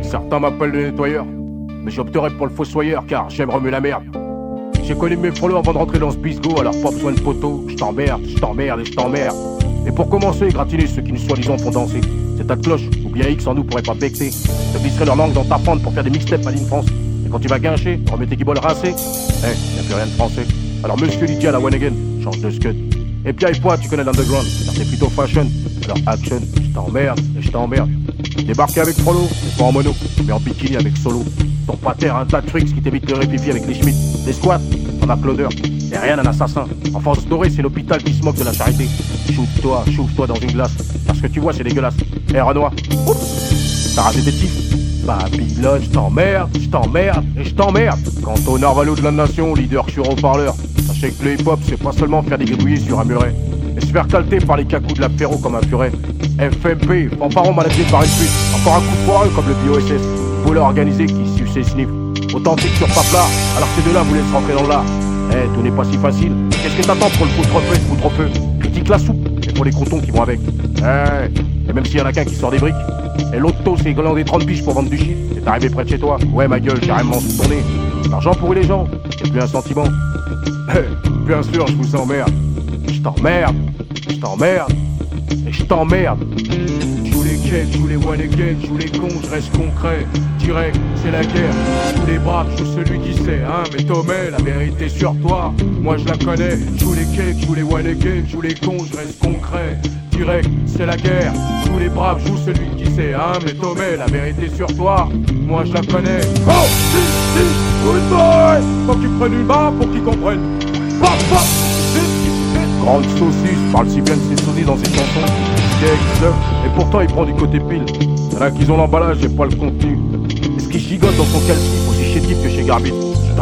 Certains m'appellent le nettoyeur, mais j'opterai pour le fossoyeur car j'aime remuer la merde. J'ai connu mes prolos avant de rentrer dans ce bisgo, alors pas besoin de poteau. Je t'emmerde et je t'emmerde. Et pour commencer, gratiner ceux qui nous soi-disant font danser. C'est ta cloche, ou bien X en nous pourrait pas becter. Te glisserai leur langue dans ta fente pour faire des mixtapes à ligne France. Et quand tu vas guincher, remets tes guibolles rincées. Y'a plus rien de français. Alors monsieur Lydia la one again, change de scud. Et Pierre et Poit, tu connais l'underground, car c'est plutôt fashion. Alors action, je t'emmerde et je t'emmerde. Débarquer avec Frollo, pas en mono, mais en bikini avec Solo. Ton pater a un tas de tricks qui t'évitent le répipi avec les Schmitt. Les squats, on a Claudeur. Et rien d'un assassin. Enfance dorée, c'est l'hôpital qui se moque de la charité. Chauffe-toi dans une glace. Parce que tu vois, c'est dégueulasse. Renoir, oups, t'as raté tes titres. Babylone, je t'emmerde et je t'emmerde. Quant au Narvalo de la nation, leader sur haut-parleur, sachez que le hip-hop, c'est pas seulement faire des gribouillis sur un muret, mais se faire calter par les cacous de la Ferro comme un furet. FMP, fanfaron managé par une pute. Encore un coup de poireux comme le BOSS. Voleur organisé qui suce et sniff. Authentique sur Papla, alors ces deux-là vous laissent rentrer dans l'art. Tout n'est pas si facile. Qu'est-ce que t'attends pour le foutre au feu Critique la soupe, et pour les croutons qui vont avec. Et même s'il y en a qu'un qui sort des briques. Et l'autre taux, c'est glandé 30 biches pour vendre du shit. C'est arrivé près de chez toi. Ouais, ma gueule, carrément sous ton nez. L'argent pourrit les gens, c'est plus un sentiment. Bien sûr, je vous emmerde. Je t'emmerde et je t'emmerde. J'joue les cakes, j'joue les one again, j'joue les cons, je reste concret. Direct, c'est la guerre. J'joue les braves, j'joue celui qui sait, hein. Mais Tomé, la vérité sur toi, moi je la connais. J'joue les cakes, j'joue les one again, j'joue les cons, je reste concret. Direct, c'est la guerre. J'joue les braves, j'joue celui qui sait, hein. Mais Tomé, la vérité sur toi, moi je la connais. Oh, si, good boy. Faut qu'ils prennent une barre pour qu'ils comprennent. Pop, pop, grande saucisse, parle si bien de ses sosies dans ses chansons. Et pourtant il prend du côté pile. Y'en a qui ont l'emballage et pas le contenu. Est-ce qu'il gigote dans son calcif aussi chétif que chez Garbit?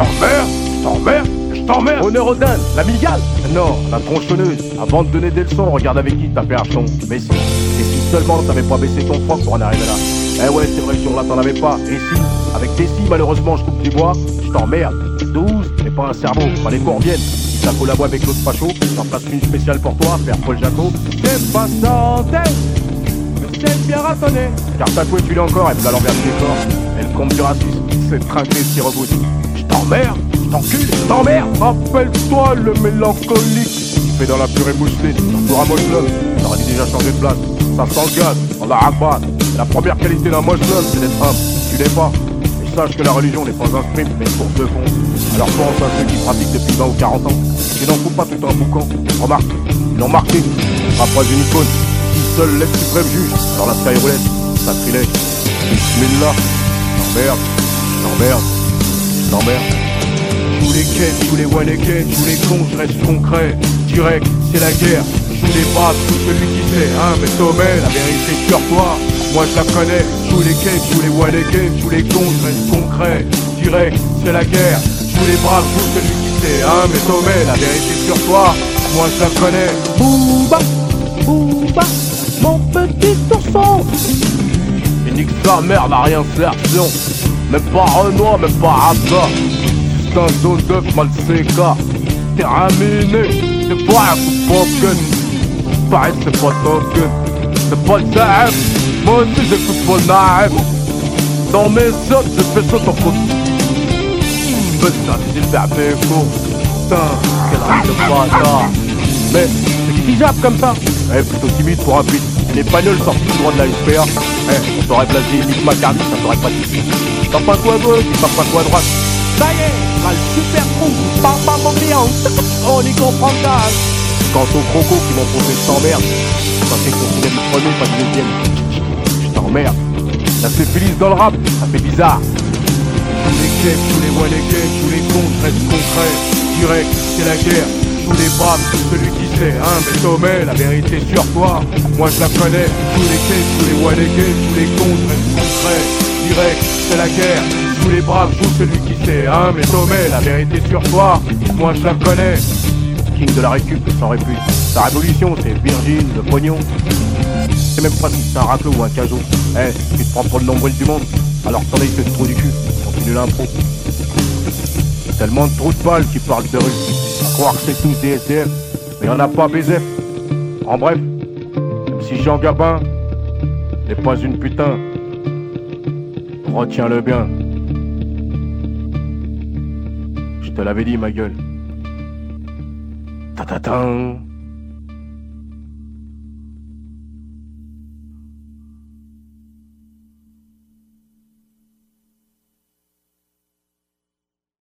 Je t'emmerde. Honneur aux dindes, la migale. Non, la tronçonneuse. Avant de donner des leçons, regarde avec qui t'as fait un cheton. Mais si, et si seulement t'avais pas baissé ton froc pour en arriver là. Eh ouais, c'est vrai que sur là t'en avais pas. Et si, avec tes si, malheureusement je coupe du bois. Je t'emmerde. 12, mais pas un cerveau, pas les courbiennes. Si ça collabo avec l'autre facho, j'en place une spéciale pour toi, faire Paul Jaco. T'es pas santé, mais c'est bien ratonné. Car tatoué tu l'es encore, et puis à l'envers du décor. Et le compte du racisme, c'est trinqué qui reboot. Je t'emmerde, je t'encule, je t'emmerde. Rappelle-toi le mélancolique qui fait dans la purée mousselée. Pour un moche-l'homme, t'aurais dû déjà changer de place. Ça sent le gaz, on la rabat. La première qualité d'un moche-l'homme, c'est d'être humble. Tu l'es pas. Sache que la religion n'est pas un script, mais une course de fond. Alors pense à ceux qui pratiquent depuis 20 ou 40 ans. Qui n'en font pas tout un boucan. Remarque, ils l'ont marqué. Après une icône, qui seul laisse suprême juge. Alors la sky roulette, sacrilège. Bismillah. Je t'emmerde. J'joue les quêtes, j'joue les one again, j'joue les cons, je reste concret. Direct, c'est la guerre. J'joue les braves, j'joue celui qui sait, hein. Mais Tomé, la vérité sur toi, moi je la connais. J'joue les cakes, j'joue les one again, j'joue les cons, je reste concret. Direct, c'est la guerre. J'joue les braves, j'joue celui qui sait, hein. Mais Tomé, la vérité sur toi, moi je la connais. Booba, mon petit ourson. Et nique sa mère, n'a rien sertion. Même pas Renoir, même pas Abba. C'est un zone d'œuf mal séca. Terminé, c'est pas un spoken. Pareil, c'est pas token. C'est pas le Zaeb. Moi aussi j'écoute pas Naeb. Dans mes autres, je fais ça en faute. Putain, j'ai fait mes cours. Putain, quel rêve de bâtard. Mais c'est qui jappe comme ça? Plutôt timide pour un pute. Une espagnole sortie du droit de la SPA. On t'aurait blasé Nick McCartney, ça t'aurait pas dit. T'as pas quoi à gauche, t'as pas quoi à droite. Ça y est, on a le super trou, pas mon client. On y comprend gaz. Quant aux crocos qui vont poser sans merde, ça fait considérer le premier, pas le deuxième. Je t'emmerde. La syphilis dans le rap, ça fait bizarre. Tous les keufs, tous les one again, tous les cons, je reste concret. Direct, c'est la guerre. Tous les braves, celui qui sait, hein. Mais Tomé, la vérité sur toi, moi je la connais. Tous les keufs, tous les one again, tous les cons, je reste concret. Direct, c'est la guerre. Tous les braves, joue celui qui sait, hein. Mais Tomé, la vérité sur toi, moi je la connais. King de la récup, sans répute. Sa révolution, c'est Virgin, le pognon. C'est même pas si c'est un raclot ou un cajot. Tu te prends pour le nombril du monde, alors t'en as eu que le trou du cul. Continue l'impro. Tellement de trous de balles qui parlent de rue. À croire que c'est tous des SDF, mais y'en a pas BZF. En bref, même si Jean Gabin n'est pas une putain. Retiens-le bien. Je te l'avais dit, ma gueule. Ta-ta-tan.